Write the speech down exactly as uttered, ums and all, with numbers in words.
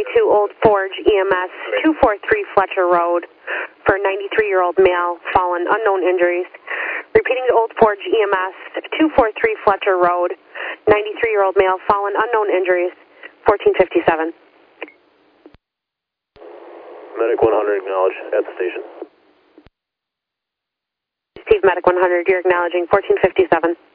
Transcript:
to Old Forge E M S, two four three Fletcher Road, for ninety-three-year-old male, fallen, unknown injuries. Repeating to Old Forge E M S, two four three Fletcher Road, ninety-three-year-old male, fallen, unknown injuries, fourteen fifty-seven. Medic one hundred, acknowledge at the station. Steve, Medic one hundred, you're acknowledging fourteen fifty-seven.